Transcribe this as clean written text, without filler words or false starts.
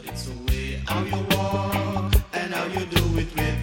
It's the way how you walk and how you do it with